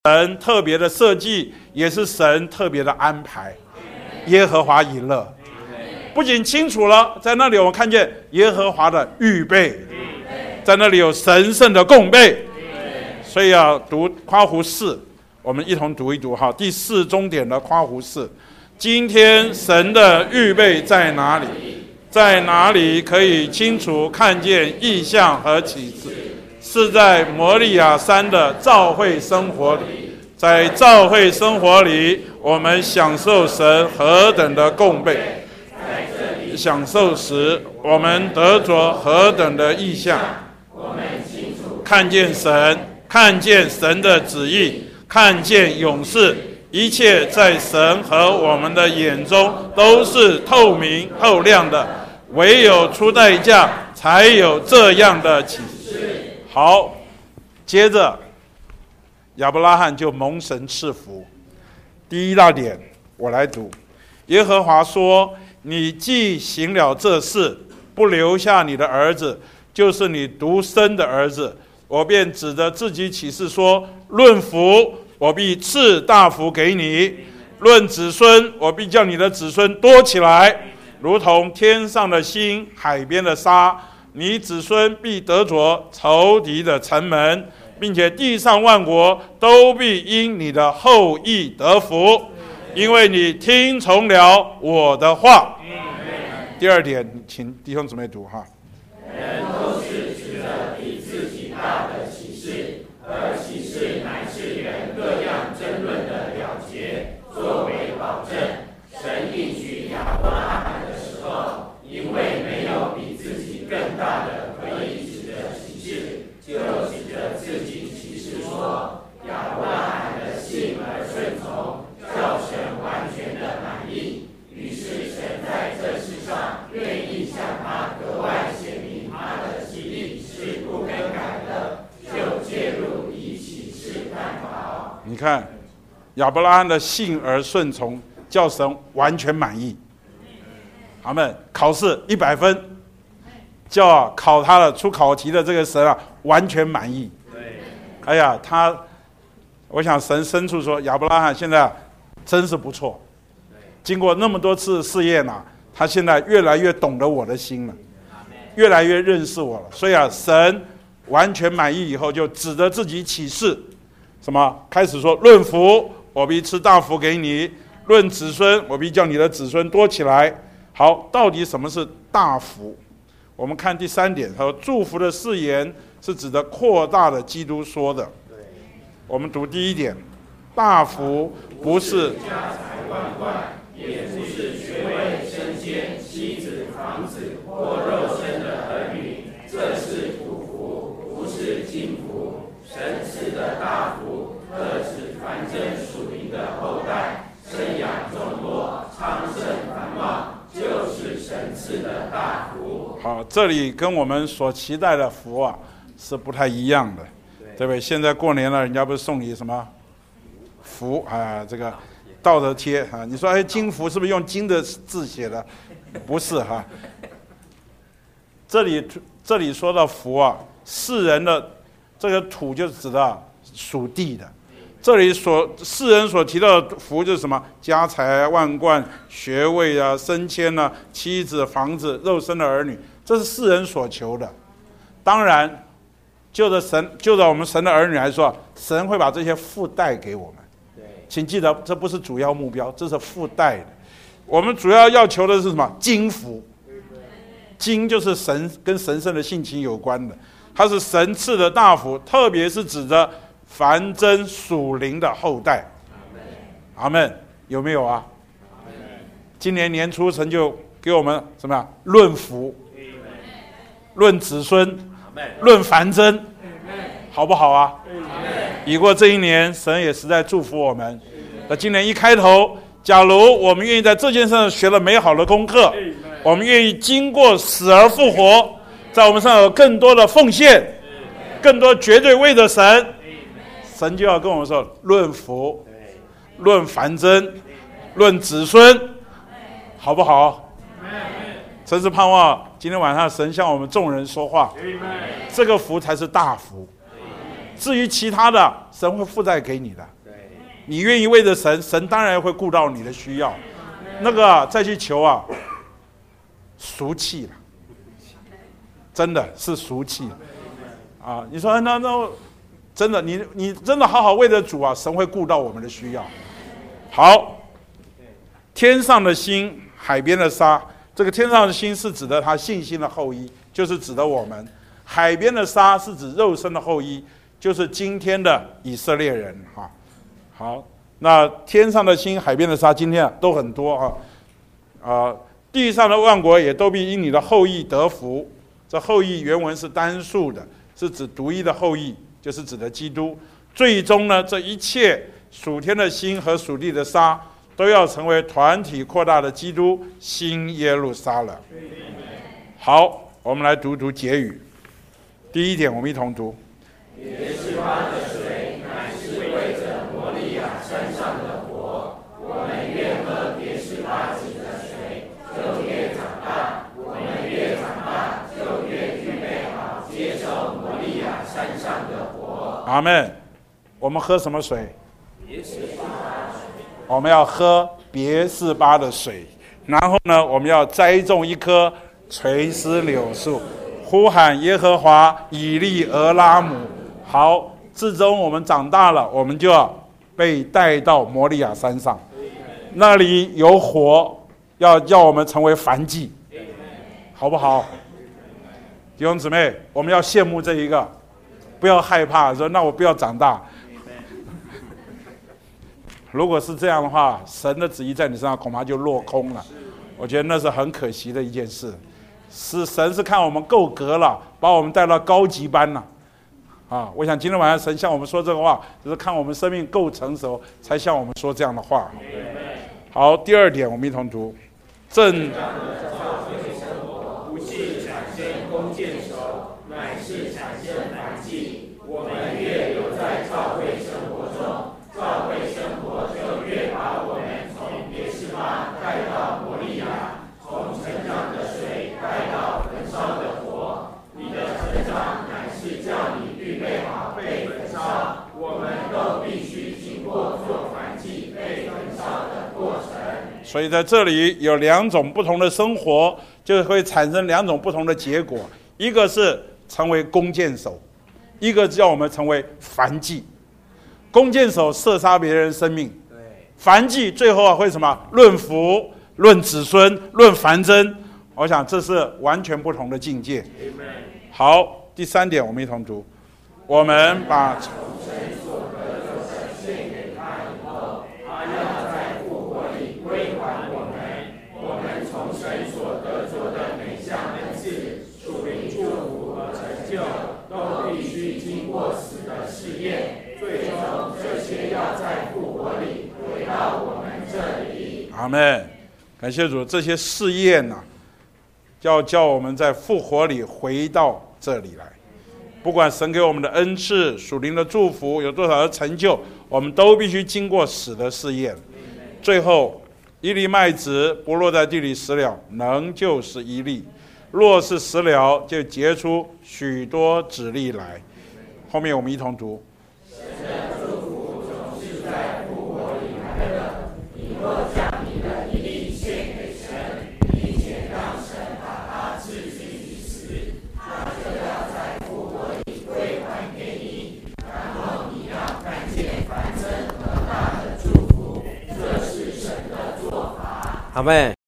神特别的设计，也是神特别的安排。耶和华以勒，不仅清楚了，在那里我们看见耶和华的预备，在那里有神圣的供备。所以要读夸胡4，我们一同读一读哈。第4终点的夸胡4，今天神的预备在哪里？在哪里可以清楚看见异象和启示？是在摩利亚山的召会生活里。在召会生活里，我们享受神何等的供备，享受时我们得着何等的异象。我们清楚看见神，看见神的旨意，看见勇士，一切在神和我们的眼中都是透明透亮的，唯有出代价才有这样的启示。好，接着亚伯拉罕就蒙神赐福。第一大点我来读，耶和华说，你既行了这事，不留下你的儿子，就是你独生的儿子，我便指着自己起誓说，论福，我必赐大福给你；论子孙，我必叫你的子孙多起来，如同天上的星，海边的沙。你子孙必得着仇敌的城门，并且地上万国都必因你的后裔得福，因为你听从了我的话。第二点，请弟兄姊妹读哈。 人都是指着比自己大的启示，而启示乃是人各样争论的了结，作为保证。神应许亚伯拉罕的时候，因为没有比自己更大的可以指着启示，就指着自己启示说，亚伯拉罕的信而顺从，叫神完全的满意。于是神在这世上愿意向他格外显明他的旨意是不更改的，就介入以启示探讨。 你看，亚伯拉罕的信而顺从，叫神完全满意。阿们。考试100分，叫考他的出考题的这个神完全满意。哎呀，我想神深处说，亚伯拉罕现在真是不错。经过那么多次试验他现在越来越懂得我的心了，越来越认识我了。所以神完全满意以后，就指着自己起誓，什么？开始说，论福，我必赐大福给你；论子孙，我必叫你的子孙多起来。好，到底什么是大福？我们看第3点，他说祝福的誓言是指的扩大的基督说的。我们读第1点，大福不是家财万贯，也不是学位升迁、妻子、房子或肉身的儿女，这是土福，不是金福。神赐的大福，特指繁增属灵的后代，生养众多，昌盛繁茂，就是神赐的大福。 好，这里跟我们所期待的福是不太一样的，对不对？现在过年了，人家不是送你什么福这个道德贴你说金福是不是用金的字写的？不是这里说到福世人的这个土就是指的属地的。这里世人所提到的福就是什么？家财万贯、学位升迁妻子、房子、肉身的儿女，这是世人所求的。当然，就着我们神的儿女来说，神会把这些附带给我们。请记得，这不是主要目标，这是附带的。我们主要求的是什么？金福。金就是神跟神圣的性情有关的，它是神赐的大福，特别是指着繁增属灵的后代。阿们。有没有今年年初神就给我们什么呀？论福，论子孙，论繁增，好不好已过这一年，神也实在祝福我们。那今年一开头，假如我们愿意在这件事上学了美好的功课，我们愿意经过死而复活，在我们上有更多的奉献，更多绝对为着神，神就要跟我们说，论福，论繁增，论子孙，好不好？真是盼望今天晚上神向我们众人说话，这个福才是大福， 至于其他的，神会负债给你的。你愿意为着神，神当然会顾到你的需要。那个再去求啊，俗气了，真的是俗气啊！你说那真的，你真的好好为着主啊，神会顾到我们的需要。好，天上的星，海边的沙。这个天上的星是指的他信心的后裔，就是指的我们；海边的沙是指肉身的后裔，就是今天的以色列人哈。好，那天上的星、海边的沙，今天都很多啊。地上的万国也都必因你的后裔得福。这后裔原文是单数的，是指独一的后裔，就是指的基督。最终呢，这一切属天的星和属地的沙，都要成为团体扩大的基督新耶路撒冷。好，我们来读读结语。第一点，我们一同读。 别是巴的水，乃是为着摩利亚山上的火。我们越喝别是巴井的水，就越长大；我们越长大，就越预备好接受摩利亚山上的火。 阿们。我们喝什么水？我们要喝别是巴的水，然后呢，我们要栽种一棵垂丝柳树，呼喊耶和华以利俄拉姆。好，至终我们长大了，我们就要被带到摩利亚山上，那里有火，要叫我们成为燔祭，好不好？弟兄姊妹，我们要羡慕这一个，不要害怕说那我不要长大。如果是这样的话，神的旨意在你身上恐怕就落空了。我觉得那是很可惜的一件事。神是看我们够格了，把我们带到高级班了。我想今天晚上神向我们说这个话，就是看我们生命够成熟，才向我们说这样的话。好，第二点，我们一同读。正不是产生弓箭手，乃是产生燔祭。我们越留在教会生活中，教会生活就越把我们从别是巴带到摩利亚，从成长的水带到焚烧的火。你的成长乃是叫你预备好被焚烧，我们都必须经过做燔祭被焚烧的过程。 所以在这里有两种不同的生活，就会产生两种不同的结果。一个是成为弓箭手，一个叫我们成为燔祭。弓箭手射杀别人生命，燔祭最后会什么？论福、论子孙、论繁增。我想这是完全不同的境界。好，第三点，我们一同读。我们把从神所得着的献给他以后，他要在复活里归还我们。我们从神所得着的每项恩赐、属灵祝福和成就，都必须经过死的试验，最终这些要在复活里回到我们这里。 阿们。感谢主，这些试验要叫我们在复活里回到这里来。不管神给我们的恩赐、属灵的祝福有多少的成就，我们都必须经过死的试验。最后，一粒麦子不落在地里死了，能就是一粒；若是死了，就结出许多子粒来。后面我们一同读。 神的祝福总是在复活里来的。你若将你的一粒献给神，并且让神把它置之于死，他就要在复活里归还给你。然后你要看见繁盛和大的祝福，这是神的做法。 阿们。